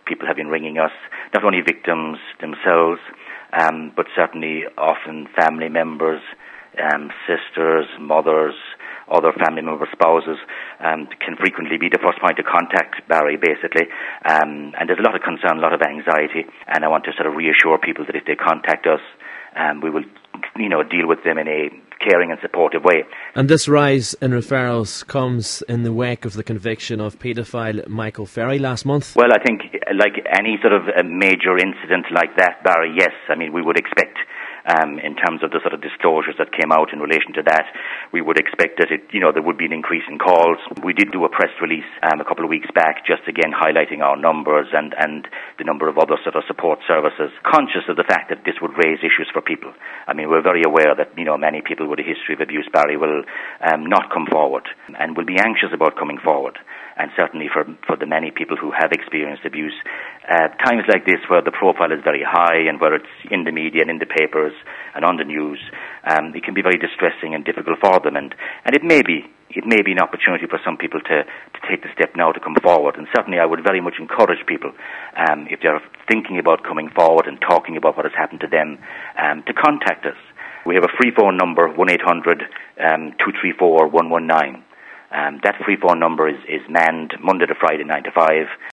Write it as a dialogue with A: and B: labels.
A: people have been ringing us, not only victims themselves, but certainly often family members, sisters, mothers, other family members, spouses, can frequently be the first point of contact, Barry, basically. And there's a lot of concern, a lot of anxiety, and I want to sort of reassure people that if they contact us, we will, deal with them in a caring and supportive way.
B: And this rise in referrals comes in the wake of the conviction of paedophile Michael Ferry last month.
A: Well, I think like any sort of a major incident like that, Barry, yes, we would expect, in terms of the sort of disclosures that came out in relation to that, we would expect that there would be an increase in calls. We did do a press release a couple of weeks back, just again highlighting our numbers and the number of other sort of support services, conscious of the fact that this would raise issues for people. We're very aware that many people with a history of abuse, Barry, will not come forward and will be anxious about coming forward. And certainly for the many people who have experienced abuse, times like this where the profile is very high and where it's in the media and in the papers and on the news, it can be very distressing and difficult for them. And it may be an opportunity for some people to take the step now to come forward. And certainly I would very much encourage people, if they're thinking about coming forward and talking about what has happened to them, to contact us. We have a free phone number, 1-800-234-119. That free phone number is manned Monday to Friday, 9 to 5.